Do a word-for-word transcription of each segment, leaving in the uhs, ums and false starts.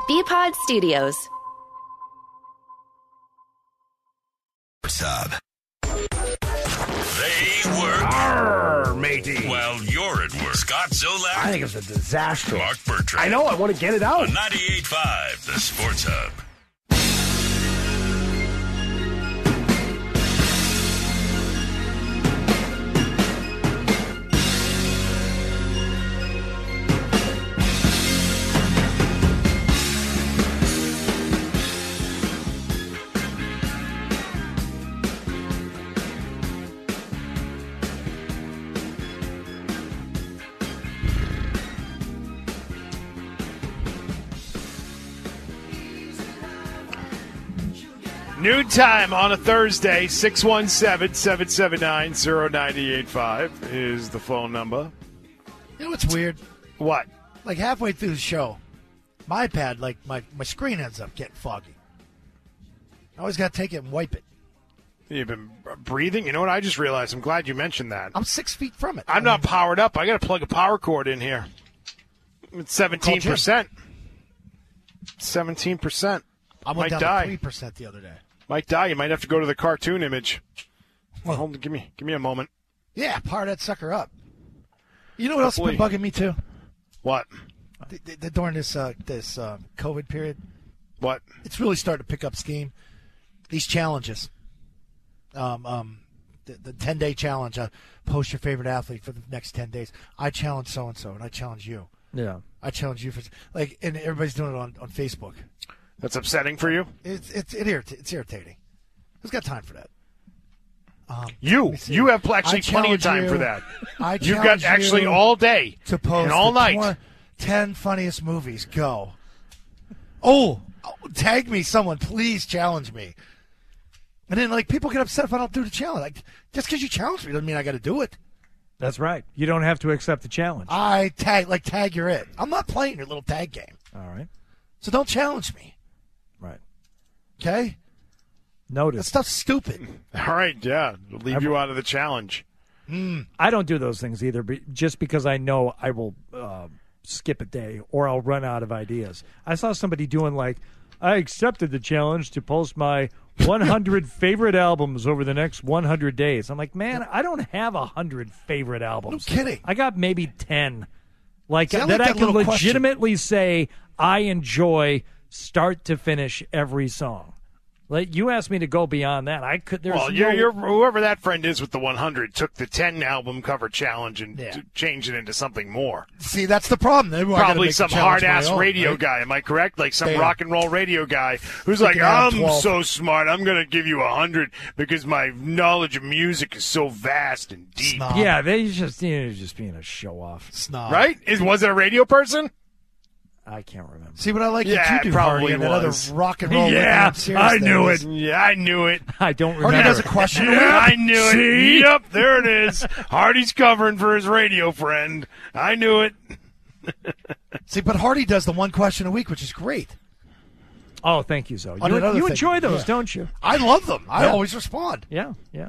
B-Pod Studios. What's up? They work. Arr, matey. Well, you're at work. Scott Zolak. I think it's a disaster. Mark Bertrand. I know. I want to get it out. On ninety-eight point five, the Sports Hub. Noon time on a Thursday, six one seven, seven seven nine, zero nine eight five is the phone number. You know what's weird? What? Like halfway through the show, my iPad, like my, my screen ends up getting foggy. I always got to take it and wipe it. You've been breathing? You know what? I just realized. I'm glad you mentioned that. I'm six feet from it. I'm I not mean, powered up. I got to plug a power cord in here. It's seventeen percent. seventeen percent. I went Might down die. to three percent the other day. Might die. You might have to go to the cartoon image. Well, Hold on, give me, give me a moment. Yeah, power that sucker up. You know what else has been bugging me too? What? The, the, the, during this uh, this uh, COVID period, What? it's really starting to pick up steam. These challenges, um, um, the, the ten-day challenge, uh, post your favorite athlete for the next ten days. I challenge so-and-so, and I challenge you. Yeah. I challenge you for, like, and everybody's doing it on, on Facebook. That's upsetting for you? It's it's it irrit- it's irritating. Who's got time for that? Um, You. You have actually I plenty of challenge time you- for that. I You've got challenge actually you all day to post and all the night. twen- ten funniest movies. Go. Oh, oh, tag me, someone, please challenge me. And then, like, people get upset if I don't do the challenge. Like, just because you challenge me doesn't mean I got to do it. That's right. You don't have to accept the challenge. I tag, like, tag you're it. I'm not playing your little tag game. All right. So don't challenge me. Right. Okay? That Notice. stuff's stupid. All right, yeah. It'll leave you out of the challenge. I don't do those things either, but just because I know I will uh, skip a day or I'll run out of ideas. I saw somebody doing like, I accepted the challenge to post my one hundred favorite albums over the next one hundred days. I'm like, man, I don't have one hundred favorite albums. No kidding. I got maybe ten. Like, See, I that like I that can little question. legitimately say I enjoy start to finish every song. Like, you asked me to go beyond that. I could. There's Well, no, you're, you're, whoever that friend is with the one hundred took the ten album cover challenge and Yeah. t- changed it into something more. See, that's the problem. Then I gotta Probably make the some challenge my hard-ass own, radio right? guy. Am I correct? Like some Bam. rock and roll radio guy who's like, Freaking out I'm twelve. so smart. I'm going to give you one hundred because my knowledge of music is so vast and deep. Snob. Yeah, they just you know, just being a show off. Snob. Right? Is, was it a radio person? I can't remember. See what I like Yeah, that you it do, probably Hardy, and that other was. rock and roll. Yeah, Ricky I Sears knew thing it. is- Yeah, I knew it. I don't remember. Hardy does a question. Yeah, I knew it. See? Yep, there it is. Hardy's covering for his radio friend. I knew it. See, but Hardy does the one question a week, which is great. Oh, thank you, Zoe. On You, another you thing, enjoy those, yeah. don't you? I love them. I Yeah. always respond. Yeah, yeah.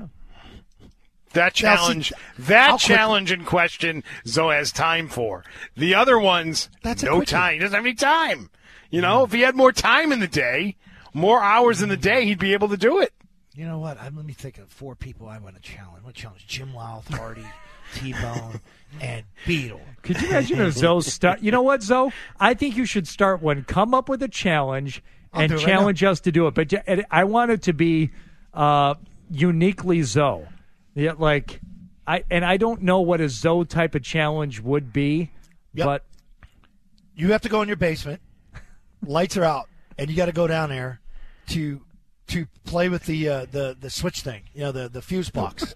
That Now, see, challenge, that how quick- challenge in question, Zoe has time for. The other ones, That's a no quickie. time. He doesn't have any time. You know, if he had more time in the day, more hours in the day, he'd be able to do it. You know what? I, let me think of four people I want to challenge. I want to challenge Jim Louth, Hardy, T-Bone, and Beetle. Could you imagine if Zoe start? You know what, Zoe? I think you should start one. Come up with a challenge I'll and do it right challenge us to do it. But j- and I want it to be uh, uniquely Zoe. Yeah, like I and I don't know what a Zoe type of challenge would be, Yep. but You have to go in your basement. Lights are out, and you got to go down there to to play with the uh, the the switch thing. You know, the the fuse box.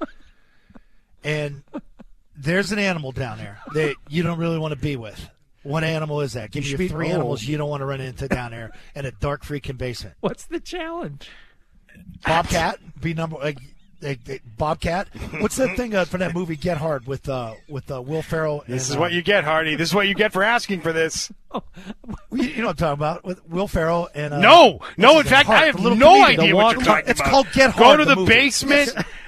And there's an animal down there that you don't really want to be with. What animal is that? Give You me should three be- animals oh. you don't want to run into down there in a dark freaking basement. what's the challenge? Bobcat, be number like, like, like Bobcat. What's that thing uh, from that movie Get Hard with uh, with uh, Will Ferrell? This and, is what uh, you get, Hardy. This is what you get for asking for this. you, you know what I'm talking about with Will Ferrell and uh, No, no. In what's his fact, name? I Hart, have the little no comedian. idea The what walk- you're talking It's about. called Get Go Hard, to the the movie. basement,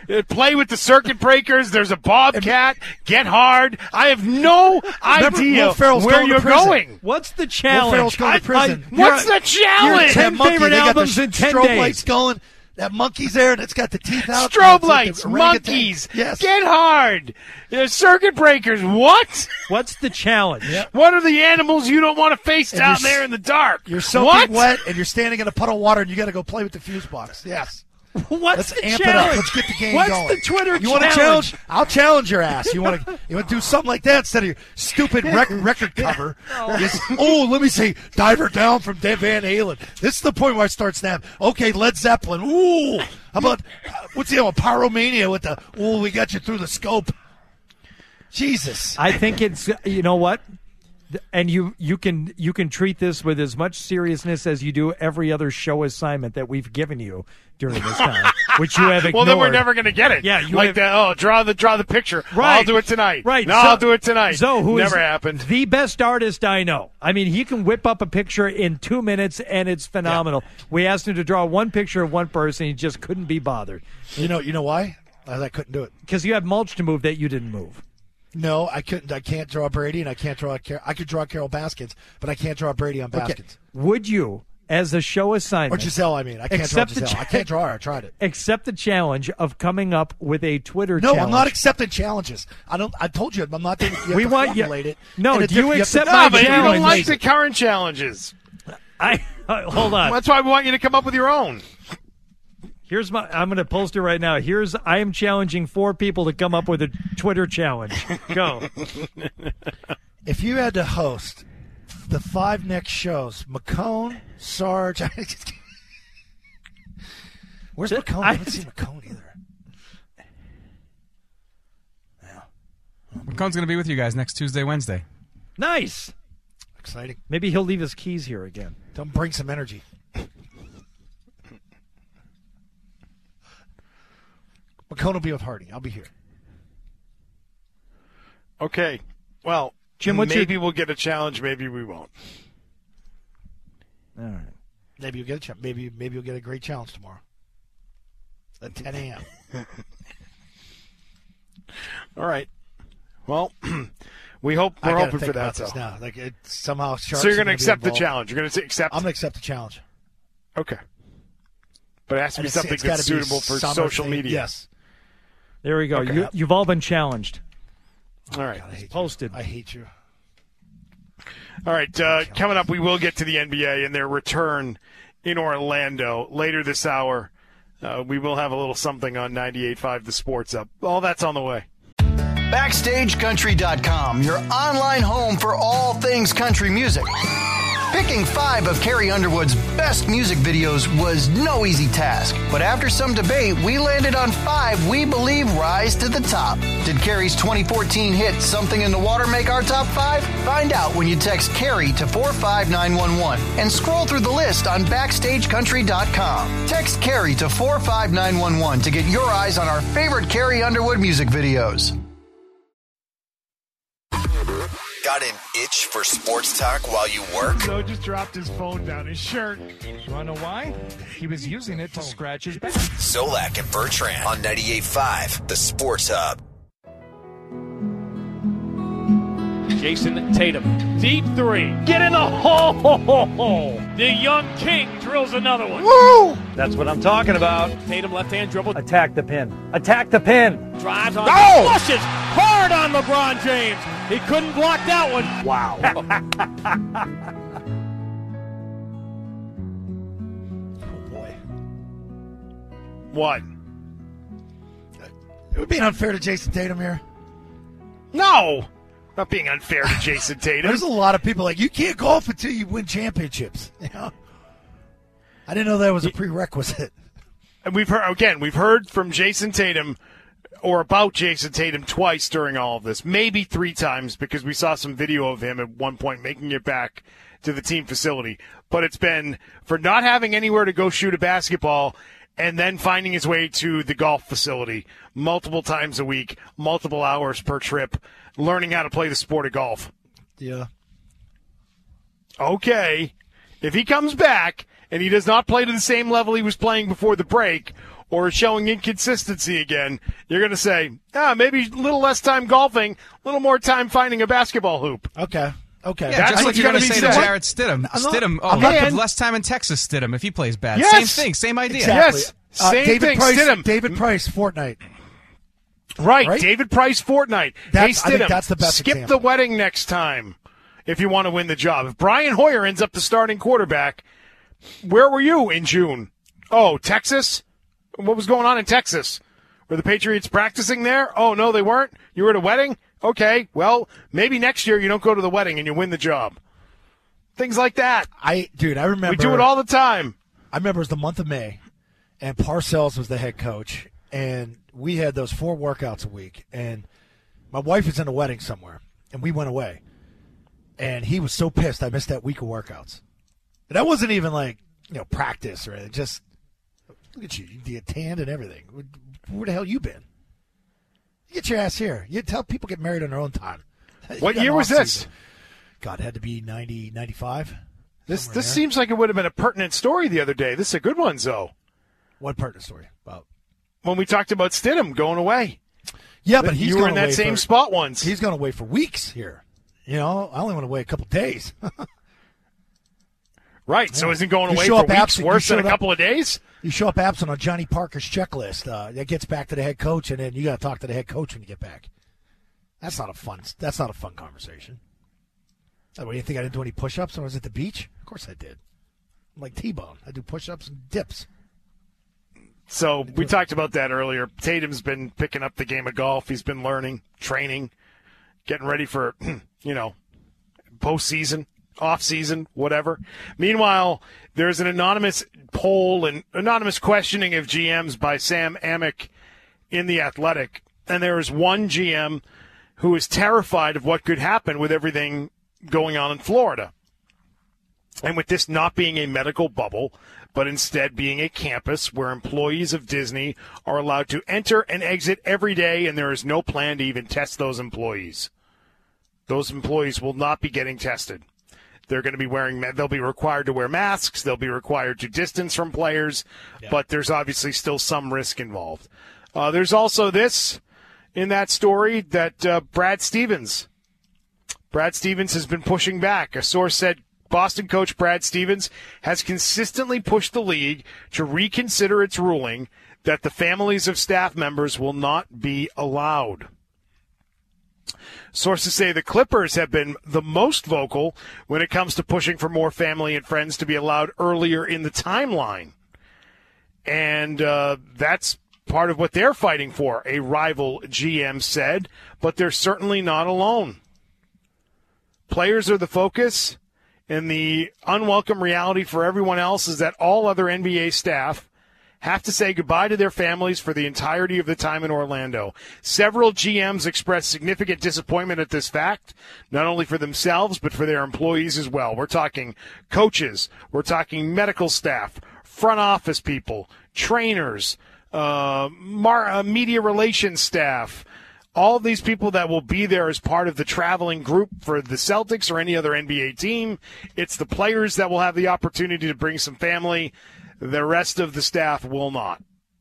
Uh, play with the circuit breakers. There's a bobcat. Get hard. I have no idea Will Ferrell's where going to you're prison. going. What's the Will challenge? Ferrell's going to prison. I- I- What's you're- the challenge? ten Monkey, favorite they got albums the in ten strobe days. lights going. That monkey's there, and it's got the teeth out. Strobe It's like the lights, orangutan. monkeys, Yes. get hard. Uh, circuit breakers. What? What's the challenge? What are the animals you don't want to face And down you're s- there in the dark? You're soaking what? wet, and you're standing in a puddle of water, and you got to go play with the fuse box. Yes. What's Let's the amp challenge? it up. Let's get the game What's going. the Twitter You want to challenge? challenge? I'll challenge your ass. You want to? You want to do something like that instead of your stupid rec- record cover? Yes. Oh, let me see. Diver down from Van Halen. This is the point where I start snapping. Okay, Led Zeppelin. Ooh, how about uh, what's the other one? Pyromania with the. Ooh, we got you through the scope. Jesus. I think it's you know what, and you you can you can treat this with as much seriousness as you do every other show assignment that we've given you during this time, which you have ignored. Well, then we're never going to get it. Yeah, you like have- that. Oh, draw the draw the picture. Right. I'll do it tonight. Right. No, Zo- I'll do it tonight. Zo, who never is happened. the best artist I know. I mean, he can whip up a picture in two minutes, and it's phenomenal. We asked him to draw one picture of one person. He just couldn't be bothered You know. You know why? I, I couldn't do it. because you had mulch to move that you didn't move. No, I couldn't. I can't draw Brady, and I can't draw. Car- I could draw Carol Baskins, but I can't draw Brady on Baskins. Would you, as a show Or assignment, Giselle, I mean. I can't Accept the draw Giselle. cha- I can't draw her. I tried it. accept the challenge of coming up with a Twitter No, challenge? I'm not accepting challenges. I don't. I told you, I'm not doing. You have We to want you- formulate it. No, in a do you different- have to- accept No, my but you don't challenge. like the current challenges. I uh, hold on. That's why we want you to come up with your own. Here's my. I'm going to post it right now. Here's. I am challenging four people to come up with a Twitter challenge. Go. If you had to host the five next shows, McCone, Sarge. Where's Sit- McCone? I I- haven't seen McCone either. McCone's going to be with you guys next Tuesday, Wednesday. Nice. Exciting. Maybe he'll leave his keys here again. Don't bring some energy. McCone will be with Hardy. I'll be here. Okay. Well, Jim, what's maybe your- we'll get a challenge. Maybe we won't. All right. Maybe you'll get a ch- maybe maybe you'll get a great challenge tomorrow at ten a.m. All right. Well, we hope I we're gotta hoping think for that. about this So, now. Like it somehow. so you're going to accept the challenge. You're going to accept. I'm going to accept the challenge. Okay. But it has to And be it's- something it's gotta that's be suitable for summer social theme. media. Yes. There we go. Okay. You, you've all been challenged. All right. God, I hate Posted. You. I hate you. All right, uh, coming up, we will get to the N B A and their return in Orlando later this hour. Uh, we will have a little something on ninety-eight point five The Sports Up. All that's on the way. Backstage Country dot com, your online home for all things country music. Picking five of Carrie Underwood's best music videos was no easy task, but after some debate, we landed on five we believe rise to the top. Did Carrie's twenty fourteen hit Something in the Water make our top five? Find out when you text Carrie to four five nine one one and scroll through the list on Backstage Country dot com. Text Carrie to four five nine one one to get your eyes on our favorite Carrie Underwood music videos. Got an itch for sports talk while you work? Joe just dropped his phone down his shirt. You want to know why? He was using it to scratch his back. Zolak and Bertrand on ninety-eight point five, The Sports Hub. Jason Tatum, deep three. Get in the hole! The young king drills another one. Woo! That's what I'm talking about. Tatum left hand dribble. Attack the pin. Attack the pin. Drives on. Go! Flushes hard on LeBron James. He couldn't block that one. Wow. Oh boy. What? It would be unfair to Jason Tatum here. No! Not being unfair to Jason Tatum. There's a lot of people like, you can't golf until you win championships. You know? I didn't know that was a prerequisite. And we've heard, again, we've heard from Jason Tatum or about Jason Tatum twice during all of this, maybe three times, because we saw some video of him at one point making it back to the team facility. But it's been for not having anywhere to go shoot a basketball and then finding his way to the golf facility multiple times a week, multiple hours per trip, learning how to play the sport of golf. Yeah. Okay, if he comes back and he does not play to the same level he was playing before the break, or is showing inconsistency again, you're going to say, ah, maybe a little less time golfing, a little more time finding a basketball hoop. Okay. Okay. Yeah, That's just like what's you're going to gonna say be to said. Jarrett Stidham. I'm not- Stidham, oh, I'm not- put less time in Texas, Stidham, if he plays bad. Yes. Same thing, same idea. Exactly. Yes. Uh, Same David thing. Price. Stidham. David Price. Fortnite. Right. Right? David Price, Fortnite. That's- hey, I think Stidham, that's the best skip example. the wedding next time if you want to win the job. If Brian Hoyer ends up the starting quarterback, where were you in June? Oh, Texas? What was going on in Texas? Were the Patriots practicing there? Oh, no, they weren't? You were at a wedding? Okay, well, maybe next year you don't go to the wedding and you win the job. Things like that. I, dude, I remember. We do it all the time. I remember it was the month of May, and Parcells was the head coach, and we had those four workouts a week, and my wife was in a wedding somewhere, and we went away, and he was so pissed I missed that week of workouts. And that wasn't even like, you know, practice or anything. Just, look at you. You get tanned and everything. Where, where the hell you been? You get your ass here. You tell people get married on their own time. What You got year an was off-season. this? God, it had to be ninety, ninety-five. This Somewhere this there. seems like it would have been a pertinent story the other day. This is a good one, though. What pertinent story? About? When we talked about Stidham going away. Yeah, but he's you were going in that away same for, spot once. He's going to wait for weeks here. You know, I only want to wait a couple days. Right, so Yeah. isn't going You away show for up weeks absent, you worse than a showed up- couple of days? You show up absent on Johnny Parker's checklist. Uh, that gets back to the head coach, and then you got to talk to the head coach when you get back. That's not a fun. That's not a fun conversation. Oh, what do you think? I didn't do any push-ups when I was at the beach? Of course I did. I'm like T-Bone. I do push-ups and dips. So we talked about that earlier. Tatum's been picking up the game of golf. He's been learning, training, getting ready for, you know, postseason, off-season, whatever. Meanwhile, there's an anonymous poll and anonymous questioning of G Ms by Sam Amick in The Athletic. And there is one G M who is terrified of what could happen with everything going on in Florida. And with this not being a medical bubble, but instead being a campus where employees of Disney are allowed to enter and exit every day, and there is no plan to even test those employees. Those employees will not be getting tested. They're going to be wearing, they'll be required to wear masks. They'll be required to distance from players, yeah. But there's obviously still some risk involved. Uh, there's also this in that story that uh, Brad Stevens, Brad Stevens has been pushing back. A source said Boston coach Brad Stevens has consistently pushed the league to reconsider its ruling that the families of staff members will not be allowed. Sources say the Clippers have been the most vocal when it comes to pushing for more family and friends to be allowed earlier in the timeline. And uh, that's part of what they're fighting for, a rival G M said, but they're certainly not alone. Players are the focus, and the unwelcome reality for everyone else is that all other N B A staff have to say goodbye to their families for the entirety of the time in Orlando. Several G Ms expressed significant disappointment at this fact, not only for themselves, but for their employees as well. We're talking coaches, we're talking medical staff, front office people, trainers, uh, mar- uh, media relations staff, all of these people that will be there as part of the traveling group for the Celtics or any other N B A team. It's the players that will have the opportunity to bring some family. The rest of the staff will not.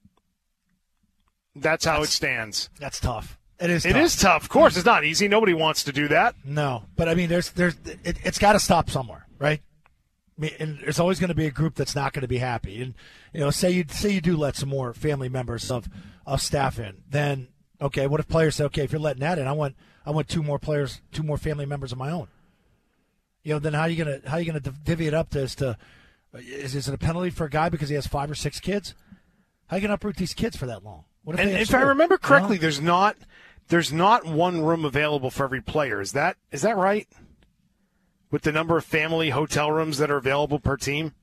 That's how that's, it stands. That's tough. It is. It tough. is tough. Of course, it's not easy. Nobody wants to do that. No, but I mean, there's, there's, it, it's got to stop somewhere, right? I mean, and there's always going to be a group that's not going to be happy. And you know, say you say you do let some more family members of of staff in, then okay, what if players say, okay, if you're letting that in, I want I want two more players, two more family members of my own. You know, then how are you gonna how are you gonna divvy it up to, as to Is, is it a penalty for a guy because he has five or six kids? How are you going to uproot these kids for that long? What if and they have if school? I remember correctly, you know? there's not there's not one room available for every player. Is that is that right? With the number of family hotel rooms that are available per team?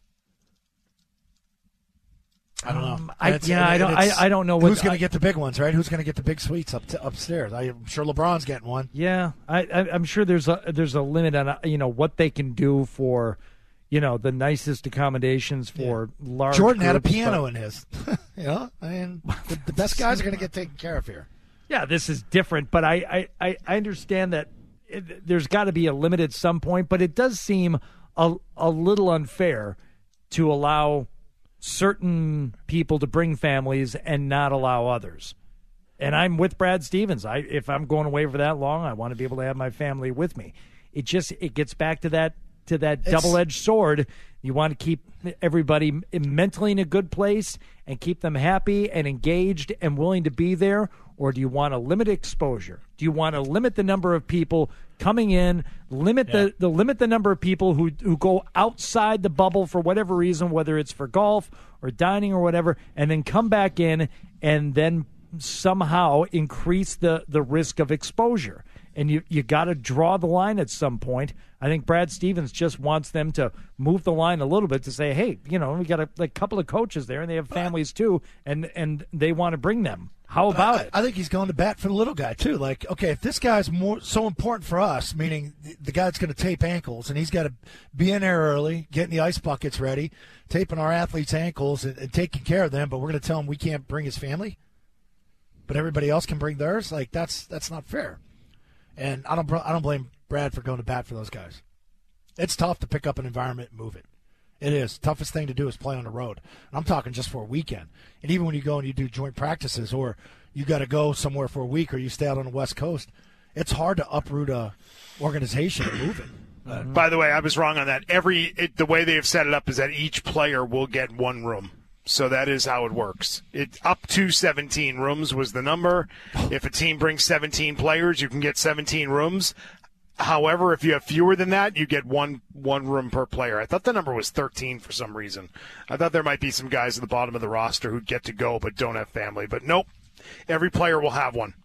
I don't know. Um, I, It's- yeah, I don't. I, I don't know what, who's going I- to get the big ones, right? Who's going to get the big suites up to, upstairs? I'm sure LeBron's getting one. Yeah, I, I, I'm sure there's a there's a limit on uh, you know what they can do for, you know, the nicest accommodations for yeah. large. Jordan had a groups, piano but, in his. you know, I mean, the, the best guys are going to get taken care of here. Yeah, this is different, but I I, I understand that it, there's got to be a limit at some point. But it does seem a a little unfair to allow certain people to bring families and not allow others. And I'm with Brad Stevens. I if I'm going away for that long, I want to be able to have my family with me. It just it gets back to that to that It's, double-edged sword. You want to keep everybody mentally in a good place and keep them happy and engaged and willing to be there, or do you want to limit exposure? Do you want to limit the number of people coming in, limit Yeah. the, the limit the number of people who who go outside the bubble for whatever reason, whether it's for golf or dining or whatever, and then come back in and then somehow increase the, the risk of exposure? And you, you got to draw the line at some point. I think Brad Stevens just wants them to move the line a little bit to say, hey, you know, we got a like, couple of coaches there, and they have families too, and, and they want to bring them. How about I, it? I think he's going to bat for the little guy too. Like, okay, if this guy's more so important for us, meaning the, the guy that's going to tape ankles, and he's got to be in there early, getting the ice buckets ready, taping our athletes' ankles, and, and taking care of them, but we're going to tell him we can't bring his family, but everybody else can bring theirs. Like, that's that's not fair. And I don't I don't blame Brad for going to bat for those guys. It's tough to pick up an environment and move it. It is. Toughest thing to do is play on the road. And I'm talking just for a weekend. And even when you go and you do joint practices, or you got to go somewhere for a week, or you stay out on the West Coast, it's hard to uproot a organization and move it. Uh, By the way, I was wrong on that. Every it, the way they have set it up is that each player will get one room. So that is how it works. It up to seventeen rooms was the number. If a team brings seventeen players, you can get seventeen rooms. However, if you have fewer than that, you get one one room per player. I thought the number was thirteen for some reason. I thought there might be some guys at the bottom of the roster who'd get to go but don't have family. But nope, every player will have one.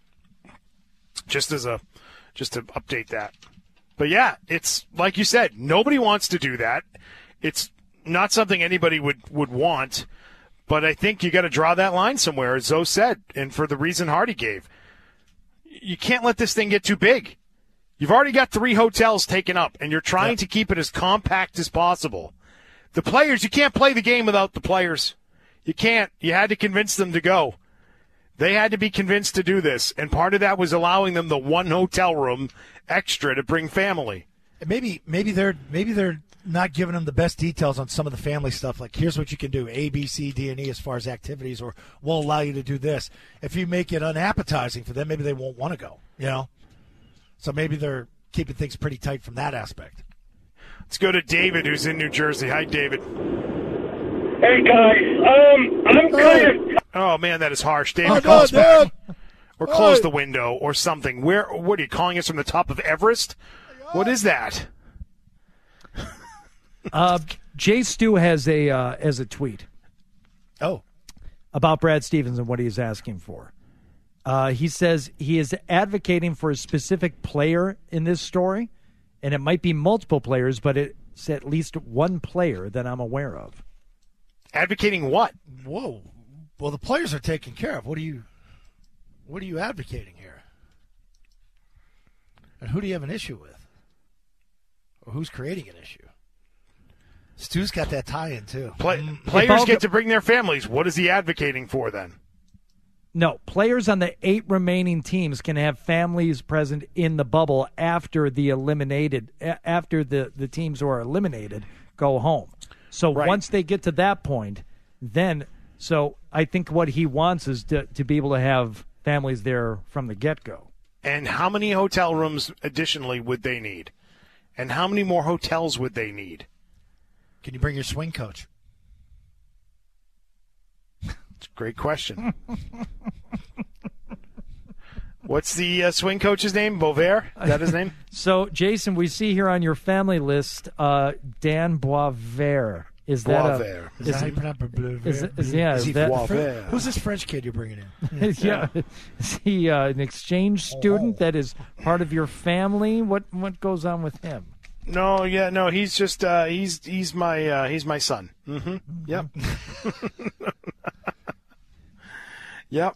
Just as a, just to update that. But yeah, it's like you said, nobody wants to do that. It's not something anybody would, would want. But I think you got to draw that line somewhere, as Zoe said, and for the reason Hardy gave. You can't let this thing get too big. You've already got three hotels taken up, and you're trying Yep. to keep it as compact as possible. The players, you can't play the game without the players. You can't. You had to convince them to go. They had to be convinced to do this, and part of that was allowing them the one hotel room extra to bring family. maybe maybe they're maybe they're not giving them the best details on some of the family stuff. Like, here's what you can do, A, B, C, D, and E as far as activities, or we'll allow you to do this. If you make it unappetizing for them, maybe they won't want to go, you know? So maybe they're keeping things pretty tight from that aspect. Let's go to David, who's in New Jersey. Hi, David. Hey, guys. Um, I'm kind of... Oh, man, that is harsh. David, Oh, call no, us back. Dad. Or close Hey. the window or something. Where? What are you calling us from the top of Everest? What is that? Uh, Jay Stu has a uh, has a tweet. Oh. About Brad Stevens and what he is asking for. Uh, he says he is advocating for a specific player in this story, and it might be multiple players, but it's at least one player that I'm aware of. Advocating what? Whoa. Well, the players are taken care of. What are you what are you advocating here? And who do you have an issue with? Or who's creating an issue? Stu's got that tie-in, too. Play, Mm. players all get go- to bring their families. What is he advocating for then? No, players on the eight remaining teams can have families present in the bubble after the eliminated, a- after the, the teams who are eliminated go home. So Right. once they get to that point, then, so I think what he wants is to, to be able to have families there from the get-go. And how many hotel rooms additionally would they need? And how many more hotels would they need? Can you bring your swing coach? It's a great question. What's the uh, swing coach's name? Beauvais? Is that his name? So, Jason, we see here on your family list, uh, Dan Boisvert. Is that a, Boisvert. Is, is that how it- you pronounce it? is it- is- yeah, Is is he that- Boisvert. Who's this French kid you're bringing in? yeah. Is he uh, an exchange student that is part of your family? What what goes on with him? No, yeah, no. He's just uh, he's he's my uh, he's my son. Mm-hmm. Yep. Yep.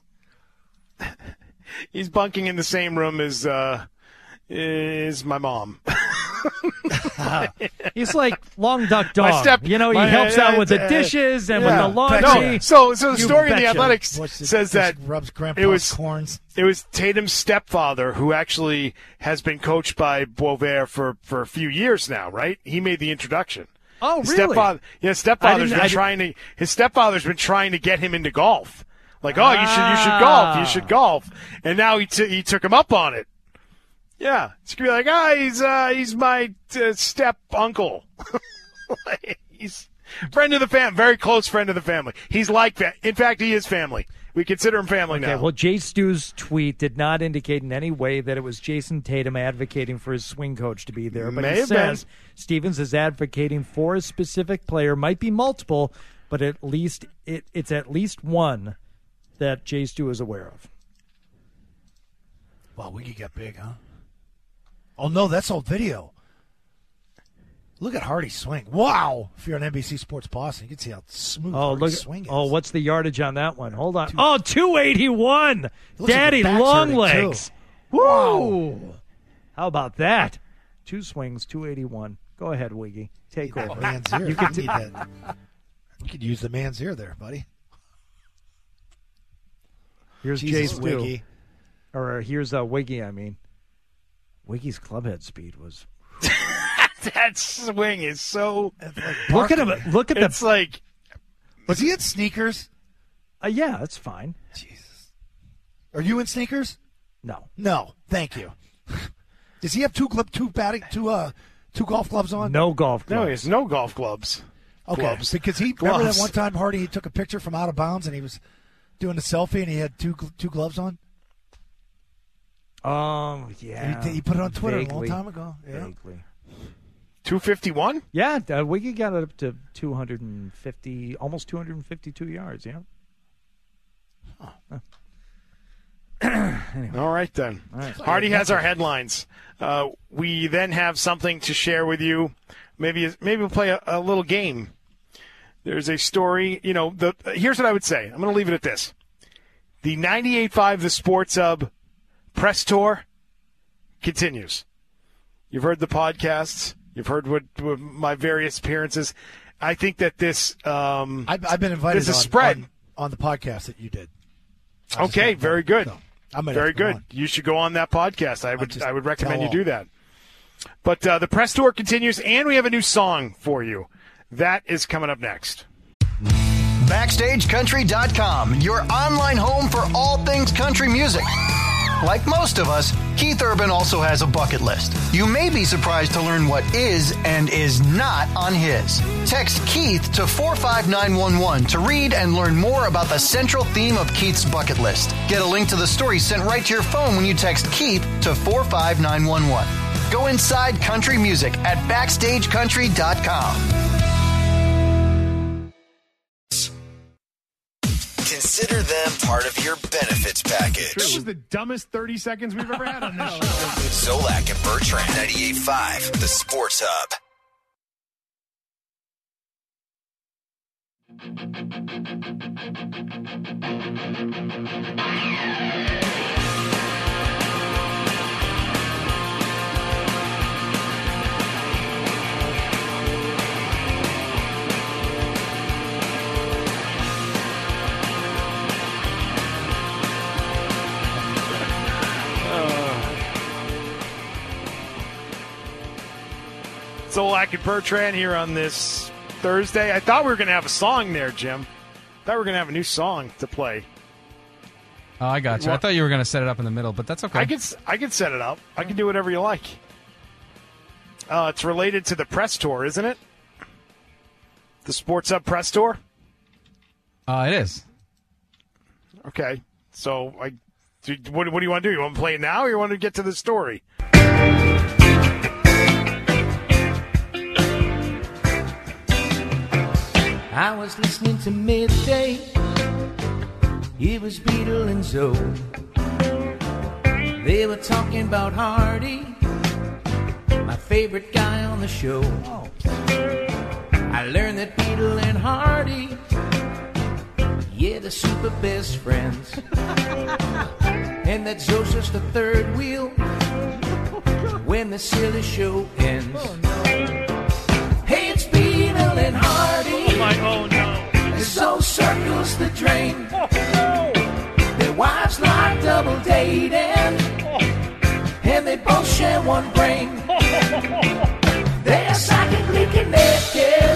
He's bunking in the same room as uh, is my mom. He's like long duck dog. My step- you know, he my- helps out with the uh, dishes and yeah. with the laundry. No, so so the You story in the betcha. Athletics What's the- says that just rubs grandpa's it was corns. it was Tatum's stepfather who actually has been coached by Boisvert for for a few years now. Right? He made the introduction. Oh, his really? Stepfather, yeah, his stepfather's been trying to. His stepfather's been trying to get him into golf. Like, oh, you should, you should golf, you should golf, and now he t- he took him up on it. Yeah, it's gonna be like, ah, oh, he's uh, he's my uh, step uncle. He's friend of the family, very close friend of the family. He's like that. In fact, he is family. We consider him family okay, now. Well, Jay Stu's tweet did not indicate in any way that it was Jason Tatum advocating for his swing coach to be there. But May he have says been. Stevens is advocating for a specific player, might be multiple, but at least it, it's at least one that Jay Stu is aware of. Wow, Wiggy got big, huh? Oh, no, that's old video. Look at Hardy's swing. Wow. If you're on N B C Sports Boston, you can see how smooth Oh, Hardy's look! swing is. Oh, what's the yardage on that one? Hold on. Oh, two eighty-one. looks like Daddy the back's long hurting, legs. too. Woo! How about that? Two swings, two eighty-one. Go ahead, Wiggy. Take That over. man's ear. You You, can need that. You could use the man's ear there, buddy. Here's Jesus, Jay Stu. Wiggy. Or uh, here's uh, Wiggy, I mean. Wiggy's clubhead speed was... That swing is so. Look at him. Look at the... It's like. Was he in sneakers? Uh, yeah, that's fine. Jesus. Are you in sneakers? No. No. Thank you. Does he have two glove, two batting, two uh, two golf gloves on? No golf gloves. No, he has no golf gloves. Okay, Gloves. because he remember Gloves. that one time Hardy he took a picture from out of bounds and he was doing a selfie and he had two gl- two gloves on. Um, yeah. He, he put it on Twitter Vaguely. a long time ago. Yeah. Vaguely. two fifty-one? Yeah, uh, Wiggy got it up to two hundred fifty, almost two hundred fifty-two yards, yeah. Huh. Anyway. All right, then. All right. Hardy has our headlines. Uh, we then have something to share with you. Maybe maybe we'll play a, a little game. There's a story. You know, the here's what I would say. I'm going to leave it at this. The ninety-eight point five The Sports Hub press tour continues. You've heard the podcasts. You've heard what, what my various appearances. I think that this um, I've, I've been invited this is on, spread. on, on the podcast that you did. I just Okay, got very that, good. so I might very have to go good. on. You should go on that podcast. I would just I would recommend tell you all. do that. But uh, the press tour continues, and we have a new song for you. That is coming up next. Backstage Country dot com, your online home for all things country music. Like most of us, Keith Urban also has a bucket list. You may be surprised to learn what is and is not on his. Text Keith to four five nine one one to read and learn more about the central theme of Keith's bucket list. Get a link to the story sent right to your phone when you text Keith to four five nine one one. Go inside country music at Backstage Country dot com. Consider them part of your benefits package. This was the dumbest thirty seconds we've ever had on this show. Zolak and Bertrand, ninety-eight point five, The Sports Hub. Zolak and Bertrand here on this Thursday. I thought we were going to have a song there, Jim. I thought we were going to have a new song to play. Oh, I got you. I thought you were going to set it up in the middle, but that's okay. I can I can set it up. I can do whatever you like. Uh, it's related to the press tour, isn't it? The Sports Hub press tour. Uh, it is. Okay, so I, do, what, what do you want to do? You want to play it now, or you want to get to the story? I was listening to Midday. It was Beetle and Zoe. They were talking about Hardy, my favorite guy on the show. I learned that Beetle and Hardy, yeah, they're super best friends. And that Zoe's just the third wheel when the silly show ends. Hey, it's Beetle and Hardy. Oh, my, oh no. Zoe circles the drain. Their wives like double dating, and they both share one brain. They're psychically connected.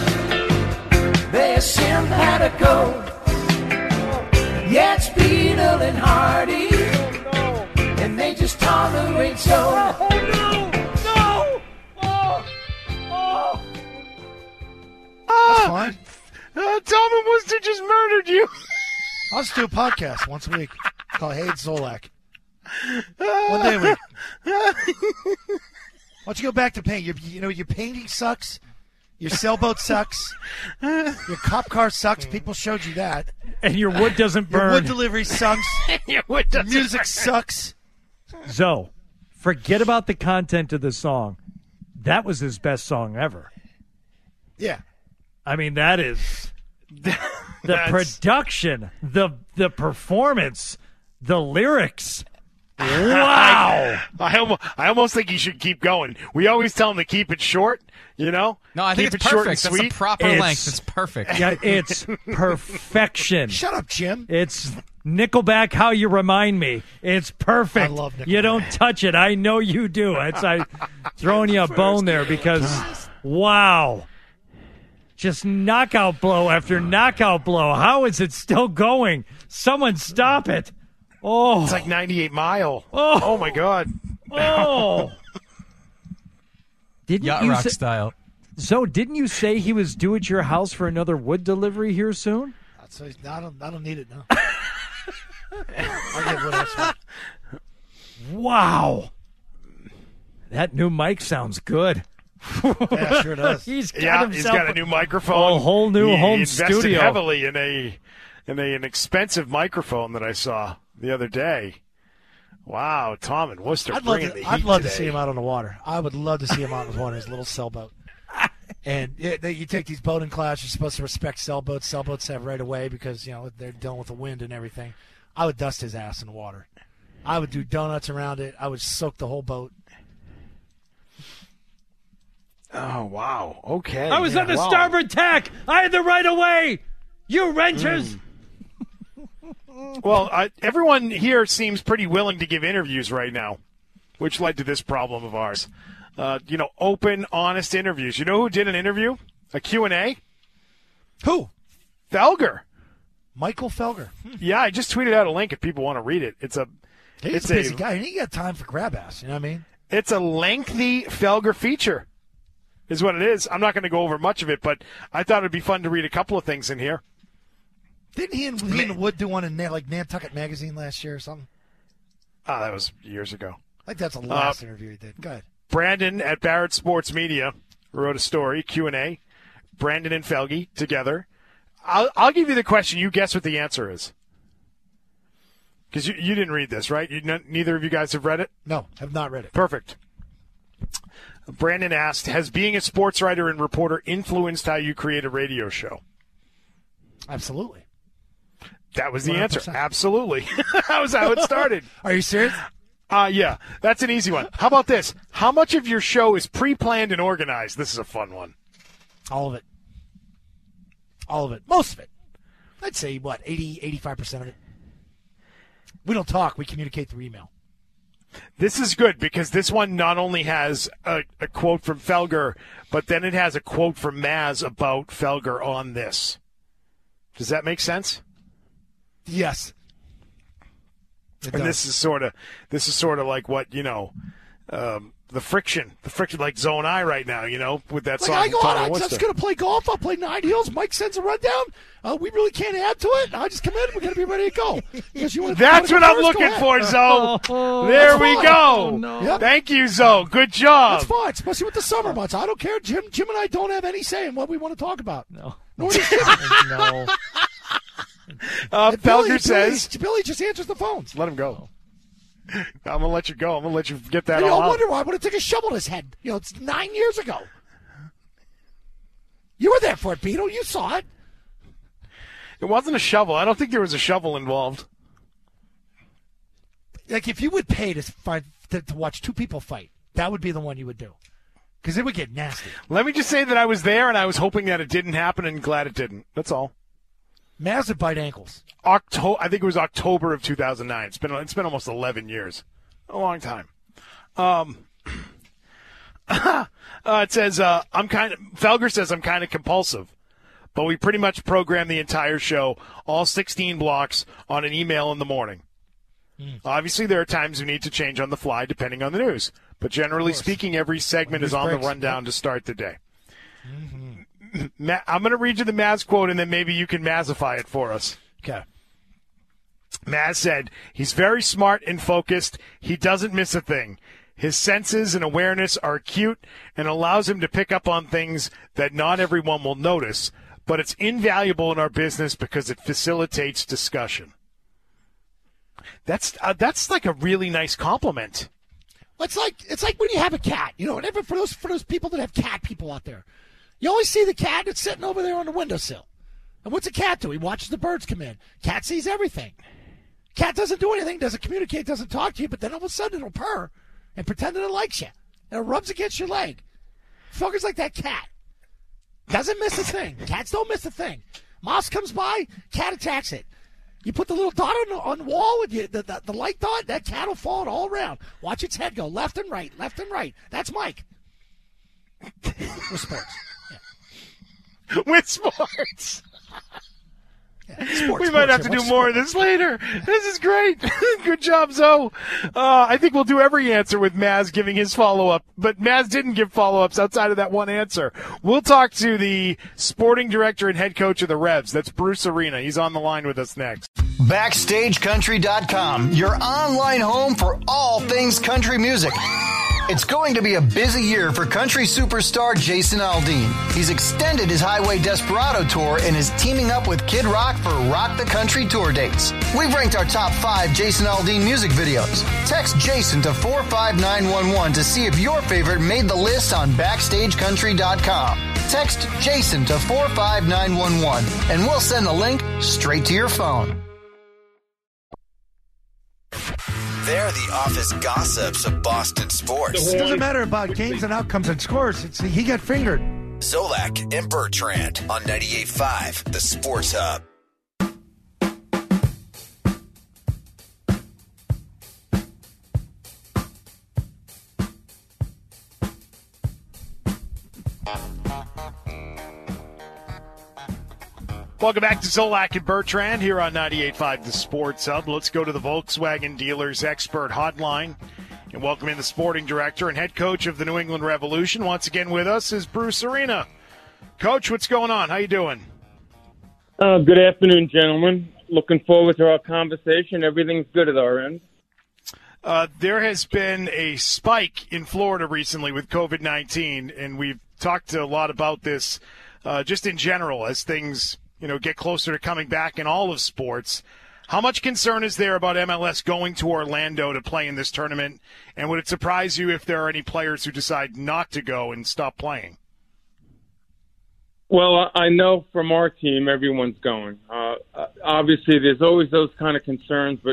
fine. Uh, Tom and Worcester just murdered you. I'll just do a podcast once a week called Hey Zolak. One day a week. Why don't you go back to paint? You, you know, your painting sucks. Your sailboat sucks. Your cop car sucks. People showed you that. And your wood doesn't burn. Your wood delivery sucks. Your wood Your doesn't music burn. sucks. Zoe, forget about the content of the song. That was his best song ever. Yeah. I mean, that is the That's- production, the the performance, the lyrics. Wow. I, almost, I almost think he should keep going. We always tell him to keep it short, you know? No, I think keep it's it short and perfect. That's sweet. the proper It's- length. It's perfect. Yeah, it's perfection. Shut up, Jim. It's Nickelback, How You Remind Me. It's perfect. I love Nickelback. You don't touch it. I know you do. It's I throwing you a bone there because, wow. Just knockout blow after knockout blow. How is it still going? Someone stop it. Oh. It's like ninety-eight Mile. Oh. Oh, my God. Oh. Didn't Yacht you rock say, style. So didn't you say he was due at your house for another wood delivery here soon? So I don't, I don't need it now. I'll get what else. Wow. That new mic sounds good. Yeah, sure does. He's got Yeah, himself he's got a new microphone. a whole new he, home he invested studio. heavily in a in a, an expensive microphone that I saw the other day. Wow, Tom and Worcester I'd love, bringing to, the I'd heat love to today. see him out on the water. I would love to see him out on the water, his little sailboat. And it, they, you take these boating classes, you're supposed to respect sailboats. Sailboats have right away because, you know, they're dealing with the wind and everything. I would dust his ass in the water. I would do donuts around it. I would soak the whole boat. Oh, wow. Okay. I was Yeah, on the wow. starboard tack. I had the right of way. You renters. Well, I, everyone here seems pretty willing to give interviews right now, which led to this problem of ours. Uh, you know, open, honest interviews. You know who did an interview? A Q and A? Who? Felger. Michael Felger. Yeah, I just tweeted out a link if people want to read it. It's a He's it's a busy a, guy. He ain't got time for grab ass. You know what I mean? It's a lengthy Felger feature, is what it is. I'm not going to go over much of it, but I thought it'd be fun to read a couple of things in here. Didn't he and, he and Wood do one in Na- like Nantucket Magazine last year or something? Oh, that was years ago. I think that's the last Uh, interview he did. Go ahead. Brandon at Barrett Sports Media wrote a story, Q and A. Brandon and Felge together. I'll, I'll give you the question. You guess what the answer is. Because you, you didn't read this, right? You, n- neither of you guys have read it? No, have not read it. Perfect. Brandon asked, has being a sports writer and reporter influenced how you create a radio show? Absolutely. That was the one hundred answer. percent. Absolutely. That was how it started. Are you serious? Uh, yeah, that's an easy one. How about this? How much of your show is pre-planned and organized? This is a fun one. All of it. All of it. Most of it. I'd say, what, eighty, eighty-five percent of it. We don't talk. We communicate through email. This is good because this one not only has a, a quote from Felger, but then it has a quote from Maz about Felger on this. Does that make sense? Yes. It And does. this is sort of this is sort of like what, you know, um, the friction, the friction like Zoe and I right now, you know, with that Like, song. I go from out, Tom I'm Worcester. just going to play golf. I'll play nine heels. Mike sends a rundown. Uh, we really can't add to it. I just come in. We're going to be ready to go. Because you wanna- That's you what wanna I'm go first? looking Go for, ahead. Zoe. There That's we fine. go. Oh, no. Yep. Thank you, Zoe. Good job. That's fine, especially with the summer months. I don't care. Jim Jim and I don't have any say in what we want to talk about. No. Nor does Jim. No. Uh, And Billy, Felger says, Billy, Billy just answers the phones. let him go. I'm going to let you go. I'm going to let you get that And you all all out. wonder why I want to take a shovel to his head. You know, it's nine years ago. You were there for it, Beetle. You saw it. It wasn't a shovel. I don't think there was a shovel involved. Like, if you would pay to, find, to, to watch two people fight, that would be the one you would do. Because it would get nasty. Let me just say that I was there, and I was hoping that it didn't happen, and glad it didn't. That's all. Maz would bite ankles. October, I think it was October of two thousand nine. It's been it's been almost eleven years, a long time. Um, uh, it says uh, I'm kind of Felger says I'm kind of compulsive, but we pretty much program the entire show, all sixteen blocks, on an email in the morning. Mm. Obviously, there are times we need to change on the fly depending on the news, but generally speaking, every segment is on the rundown yep. to start the day. Mm-hmm. Ma- I'm going to read you the Maz quote, and then maybe you can Mazify it for us. Okay. Maz said, he's very smart and focused. He doesn't miss a thing. His senses and awareness are acute and allows him to pick up on things that not everyone will notice, but it's invaluable in our business because it facilitates discussion. That's uh, that's like a really nice compliment. It's like it's like when you have a cat, you know, whenever for those for those people that have cat people out there, you always see the cat that's sitting over there on the windowsill. And what's a cat do? He watches the birds come in. Cat sees everything. Cat doesn't do anything, doesn't communicate, doesn't talk to you, but then all of a sudden it'll purr and pretend that it likes you. And it rubs against your leg. Fuckers like that cat. Doesn't miss a thing. Cats don't miss a thing. Mouse comes by, cat attacks it. You put the little dot on the, on the wall with you, the, the, the light dot, that cat will fall all around. Watch its head go left and right, left and right. That's Mike. With sports. Yeah. With sports. Yeah, sports. We might sports, have to yeah, do more of this later. This is great. Good job, Zoe. Uh, I think we'll do every answer with Maz giving his follow-up, but Maz didn't give follow-ups outside of that one answer. We'll talk to the sporting director and head coach of the Revs. That's Bruce Arena. He's on the line with us next. Backstage Country dot com, your online home for all things country music. It's going to be a busy year for country superstar Jason Aldean. He's extended his Highway Desperado tour and is teaming up with Kid Rock for Rock the Country tour dates. We've ranked our top five Jason Aldean music videos. Text Jason to four five nine one one to see if your favorite made the list on Backstage Country dot com. Text Jason to four five nine one one and we'll send the link straight to your phone. They're the office gossips of Boston sports. It doesn't matter about games and outcomes and scores. It's he got fingered. Zolak and Bertrand on ninety-eight point five, the Sports Hub. Welcome back to Zolak and Bertrand here on ninety-eight point five The Sports Hub. Let's go to the Volkswagen Dealers Expert Hotline and welcome in the sporting director and head coach of the New England Revolution. Once again with us is Bruce Arena. Coach, what's going on? How you doing? Uh, good afternoon, gentlemen. Looking forward to our conversation. Everything's good at our end. Uh, there has been a spike in Florida recently with covid nineteen, and we've talked a lot about this uh, just in general as things – you know, get closer to coming back in all of sports. How much concern is there about M L S going to Orlando to play in this tournament? And would it surprise you if there are any players who decide not to go and stop playing? Well, I know from our team, everyone's going. Uh, obviously, there's always those kind of concerns, but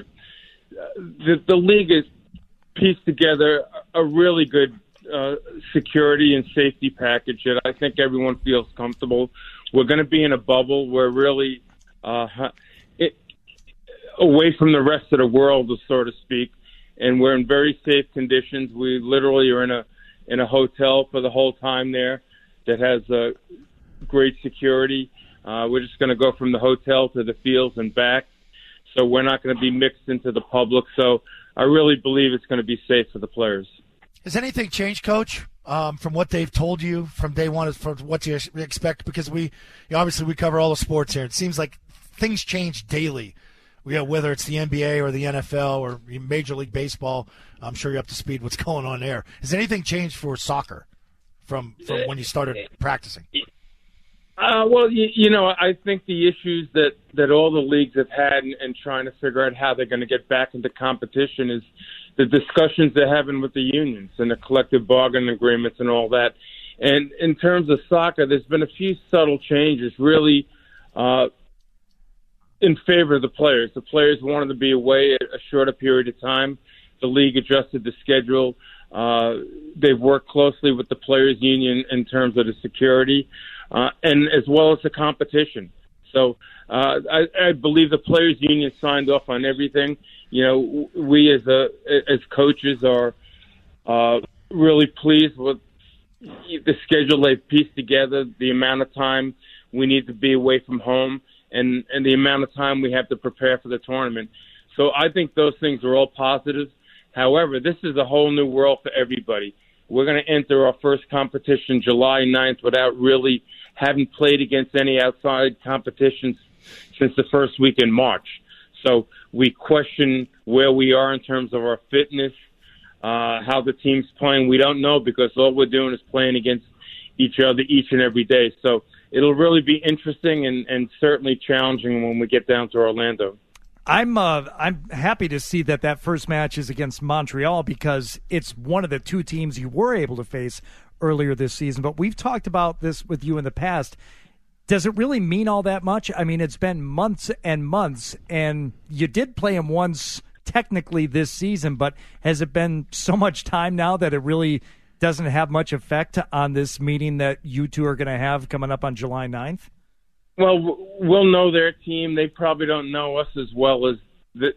the, the league has pieced together a really good uh, security and safety package that I think everyone feels comfortable. We're going to be in a bubble. We're really uh, it, away from the rest of the world, so to speak, and we're in very safe conditions. We literally are in a in a hotel for the whole time there that has uh, great security. Uh, we're just going to go from the hotel to the fields and back, so we're not going to be mixed into the public. So I really believe it's going to be safe for the players. Has anything changed, Coach? Um, from what they've told you from day one, from what you expect, because we you know, obviously we cover all the sports here. It seems like things change daily. We got, whether it's the N B A or the N F L or Major League Baseball. I'm sure you're up to speed. What's going on there? Has anything changed for soccer from from when you started practicing? Uh, well, you, you know, I think the issues that, that all the leagues have had and, and trying to figure out how they're going to get back into competition is the discussions they're having with the unions and the collective bargaining agreements and all that. And in terms of soccer, there's been a few subtle changes really uh, in favor of the players. The players wanted to be away a shorter period of time. The league adjusted the schedule. Uh, they've worked closely with the players' union in terms of the security uh, and as well as the competition. So uh, I, I believe the players' union signed off on everything. You know, we as a as coaches are uh, really pleased with the schedule they've pieced together, the amount of time we need to be away from home, and, and the amount of time we have to prepare for the tournament. So I think those things are all positive. However, this is a whole new world for everybody. We're going to enter our first competition July ninth without really haven't played against any outside competitions since the first week in March. So we question where we are in terms of our fitness, uh, how the team's playing. We don't know because all we're doing is playing against each other each and every day. So it'll really be interesting and, and certainly challenging when we get down to Orlando. I'm uh, I'm happy to see that that first match is against Montreal because it's one of the two teams you were able to face earlier this season. But we've talked about this with you in the past. Does it really mean all that much? I mean, it's been months and months, and you did play them once technically this season, but has it been so much time now that it really doesn't have much effect on this meeting that you two are going to have coming up on July ninth? Well, we'll know their team. They probably don't know us as well as the,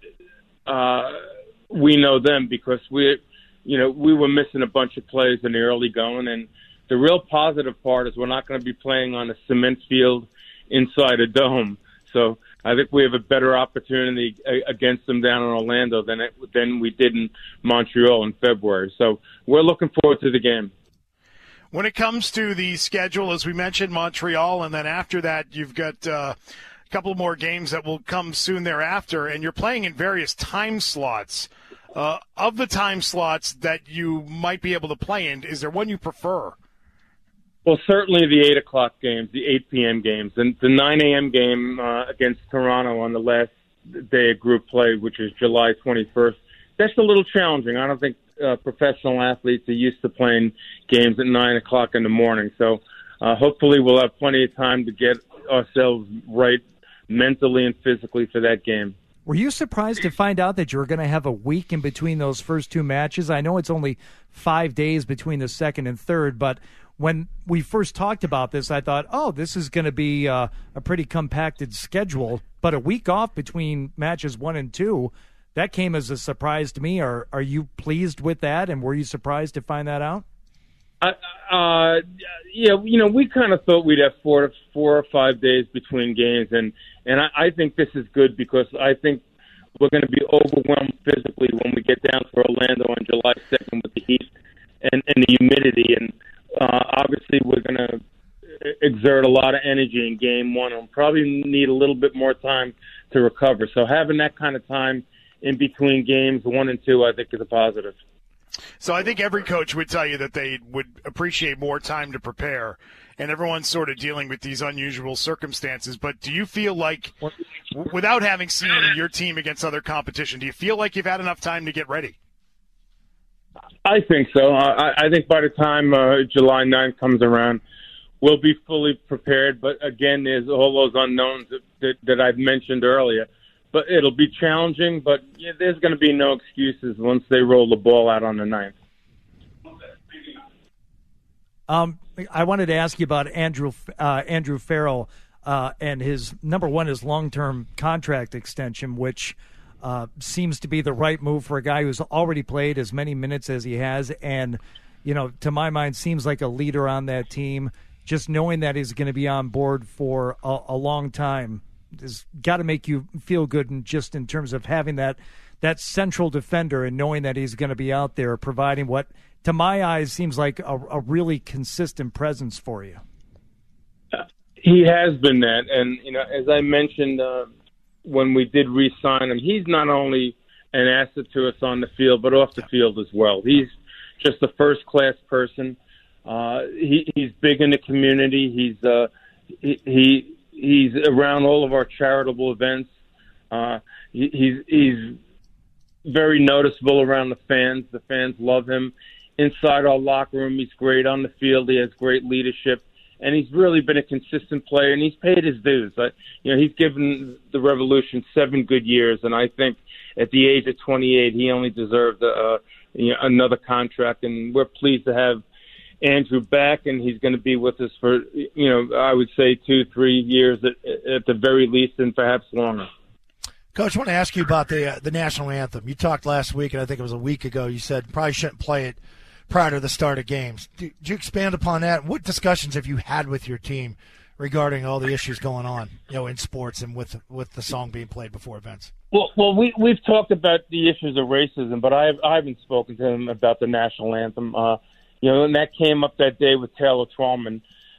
uh, we know them because we, you know, we were missing a bunch of plays in the early going, and the real positive part is we're not going to be playing on a cement field inside a dome. So I think we have a better opportunity against them down in Orlando than it, than we did in Montreal in February. So we're looking forward to the game. When it comes to the schedule, as we mentioned, Montreal, and then after that you've got uh, a couple more games that will come soon thereafter, and you're playing in various time slots. Uh, of the time slots that you might be able to play in, is there one you prefer? Well, certainly the eight o'clock games, the eight p.m. games, and the nine a.m. game uh, against Toronto on the last day of group play, which is July twenty-first. That's a little challenging. I don't think uh, professional athletes are used to playing games at nine o'clock in the morning. So uh, hopefully we'll have plenty of time to get ourselves right mentally and physically for that game. Were you surprised to find out that you were going to have a week in between those first two matches? I know it's only five days between the second and third, but when we first talked about this, I thought, oh, this is going to be uh, a pretty compacted schedule, but a week off between matches one and two, that came as a surprise to me. Are are you pleased with that, and were you surprised to find that out? Uh, uh, yeah, you know, we kind of thought we'd have four to four or five days between games, and and I, I think this is good because I think we're going to be overwhelmed physically when we get down to Orlando on July second with the heat and, and the humidity, and uh, obviously we're going to exert a lot of energy in game one and probably need a little bit more time to recover. So having that kind of time in between games one and two, I think, is a positive. So I think every coach would tell you that they would appreciate more time to prepare, and everyone's sort of dealing with these unusual circumstances. But do you feel like, without having seen your team against other competition, do you feel like you've had enough time to get ready? I think so. I, I think by the time uh, July ninth comes around, we'll be fully prepared. But again, there's all those unknowns that, that, that I've mentioned earlier. But it'll be challenging, but yeah, there's going to be no excuses once they roll the ball out on the ninth. Um, I wanted to ask you about Andrew uh, Andrew Farrell uh, and his, number one, his long-term contract extension, which uh, seems to be the right move for a guy who's already played as many minutes as he has, and, you know, to my mind, seems like a leader on that team. Just knowing that he's going to be on board for a, a long time has got to make you feel good, and just in terms of having that that central defender and knowing that he's going to be out there providing what, to my eyes, seems like a, a really consistent presence for you. He has been that, and you know, as I mentioned uh, when we did re-sign him, he's not only an asset to us on the field but off the field as well. He's just a first-class person. Uh, he, he's big in the community. He's uh, he. he He's around all of our charitable events. Uh, he, he's he's very noticeable around the fans. The fans love him. Inside our locker room, he's great. On the field, he has great leadership, and he's really been a consistent player. And he's paid his dues. I, you know, he's given the Revolution seven good years, and I think at the age of twenty-eight, he only deserved a, you know, another contract. And we're pleased to have Andrew back, and he's going to be with us for, you know, I would say two, three years at, at the very least, and perhaps longer. Coach, I want to ask you about the uh, the national anthem. You talked last week, and I think it was a week ago, you said probably shouldn't play it prior to the start of games. Did you expand upon that? What discussions have you had with your team regarding all the issues going on, you know, in sports and with with the song being played before events? Well, well, we we've talked about the issues of racism, but I I haven't spoken to him about the national anthem. Uh, You know, and that came up that day with Taylor Twellman.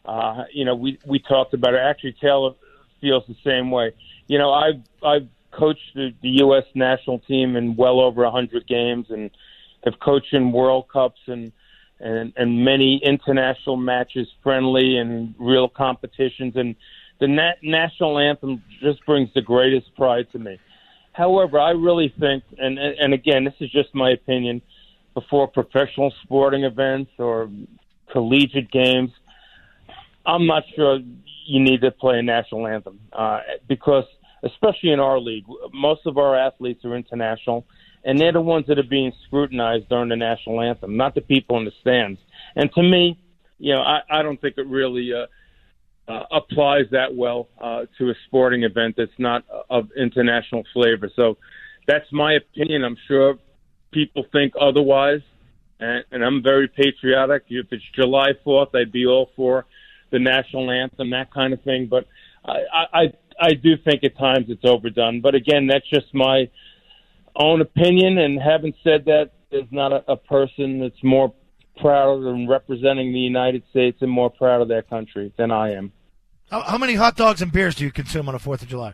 Uh, you know, we, we talked about it. Actually, Taylor feels the same way. You know, I've, I've coached the, the U S national team in well over one hundred games and have coached in World Cups and, and, and many international matches, friendly and real competitions. And the na- national anthem just brings the greatest pride to me. However, I really think, and, and again, this is just my opinion, before professional sporting events or collegiate games, I'm not sure you need to play a national anthem uh, because, especially in our league, most of our athletes are international, and they're the ones that are being scrutinized during the national anthem, not the people in the stands. And to me, you know, I, I don't think it really uh, uh, applies that well uh, to a sporting event that's not of international flavor. So that's my opinion. I'm sure people think otherwise, and, and I'm very patriotic. If it's July fourth, I'd be all for the national anthem, that kind of thing. But I, I, I do think at times it's overdone. But again, that's just my own opinion. And having said that, there's not a, a person that's more proud and representing the United States and more proud of their country than I am. How, how many hot dogs and beers do you consume on the fourth of July?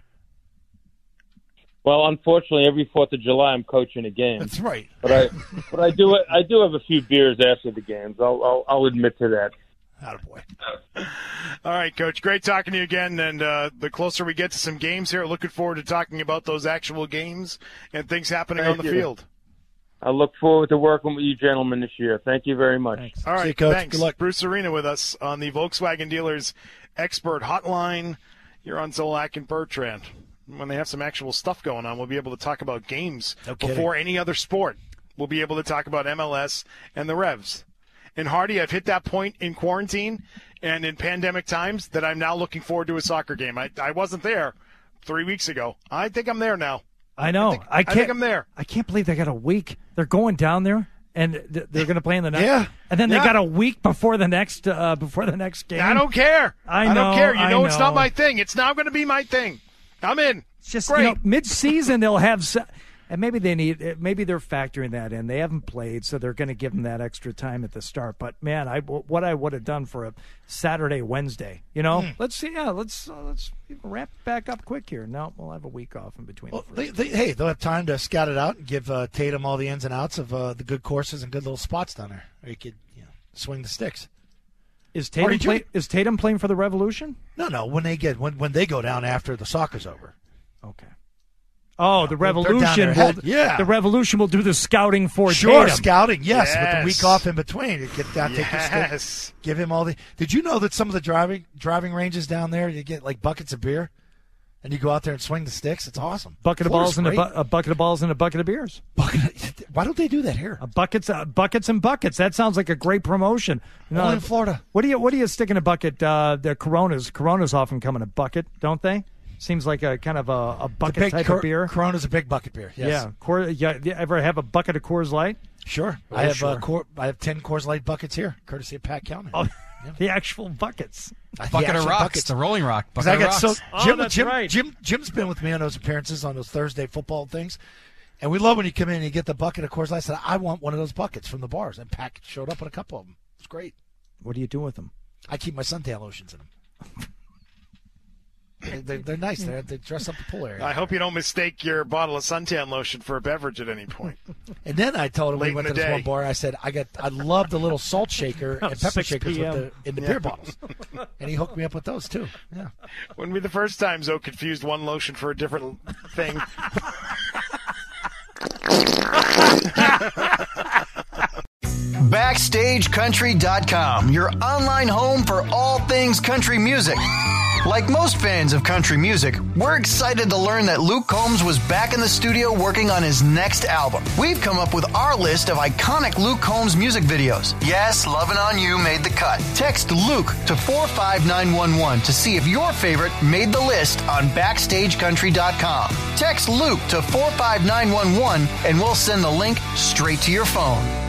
Well, unfortunately, every Fourth of July I'm coaching a game. That's right. But I, but I do, I do have a few beers after the games. I'll, I'll, I'll admit to that. Attaboy. All right, Coach. Great talking to you again. And uh, the closer we get to some games here, looking forward to talking about those actual games and things happening Thank on the you. field. I look forward to working with you gentlemen this year. Thank you very much. Thanks. All right, See you, Coach. thanks. Good luck. Bruce Arena with us on the Volkswagen Dealers Expert Hotline. You're on Zolak and Bertrand. When they have some actual stuff going on, we'll be able to talk about games No kidding. before any other sport. We'll be able to talk about M L S and the Revs. And Hardy, I've hit that point in quarantine and in pandemic times that I'm now looking forward to a soccer game. I, I wasn't there three weeks ago. I think I'm there now. I know. I think, I, I can't, think I'm there. I can't believe they got a week. They're going down there, and th- they're going to play in the next. Yeah. And then Yeah. they got a week before the next uh, before the next game. I don't care. I don't know, care. You I know, it's not know. my thing. It's now going to be my thing. I'm in. It's just Great. you know, mid-season they'll have, se- and maybe they need, maybe they're factoring that in. They haven't played, so they're going to give them that extra time at the start. But man, I what I would have done for a Saturday, Wednesday, you know, Mm. let's see, yeah, let's uh, let's wrap back up quick here. No, we'll have a week off in between. Well, the they, first. they, hey, they'll have time to scout it out and give uh, Tatum all the ins and outs of uh, the good courses and good little spots down there. Or you could, you know, swing the sticks. Is Or Tatum did you- play, is Tatum playing for the Revolution? No, no. When they get when when they go down after the soccer's over. Okay. Oh, the they're down Revolution there will ahead. Yeah. the Revolution will do the scouting for Sure, Tatum. scouting, yes, with the Yes. week off in between. You get down, take your stick, Yes. give him all the. Did you know that some of the driving driving ranges down there, you get like buckets of beer, and you go out there and swing the sticks? It's awesome. Bucket of Florida's balls and a, great. bu- a bucket of balls and a bucket of beers. Bucket. Why don't they do that here? A buckets, uh, buckets and buckets. That sounds like a great promotion. You know, Only in Florida. What do you What do you stick in a bucket? Uh, the Coronas. Coronas often come in a bucket, don't they? Seems like a kind of a, a bucket big type Cor- of beer. Corona's a big bucket beer. Yes. Yeah. Cor- yeah. You ever have a bucket of Coors Light? Sure. Oh, I have sure. Uh, Cor- I have ten Coors Light buckets here, courtesy of Pat County. Oh, the actual buckets. Uh, Bucket the of actual rocks, buckets. the Rolling Rock. 'Cause Bucket I of got rocks. so Oh, Jim, that's Jim, right. Jim, Jim's been with me on those appearances on those Thursday football things, and we love when you come in and you get the bucket of Coors Light. I said, I want one of those buckets from the bars, and Pat showed up with a couple of them. It's great. What do you do with them? I keep my suntan lotions in them. they, they, they're nice. They're, they dress up the pool area. I hope you don't mistake your bottle of suntan lotion for a beverage at any point. And then I told him Late we went in to the this one day. bar. I said, I got, I love the little salt shaker and pepper six shakers with p.m. the in the Yeah. beer bottles, and he hooked me up with those too. Yeah. Wouldn't be the first time Zoe confused one lotion for a different thing. Backstage Country dot com, your online home for all things country music. Like most fans of country music, we're excited to learn that Luke Combs was back in the studio working on his next album. We've come up with our list of iconic Luke Combs music videos. Yes, Lovin' On You made the cut. Text Luke to four five nine one one to see if your favorite made the list on Backstage Country dot com. Text Luke to four five nine one one and we'll send the link straight to your phone.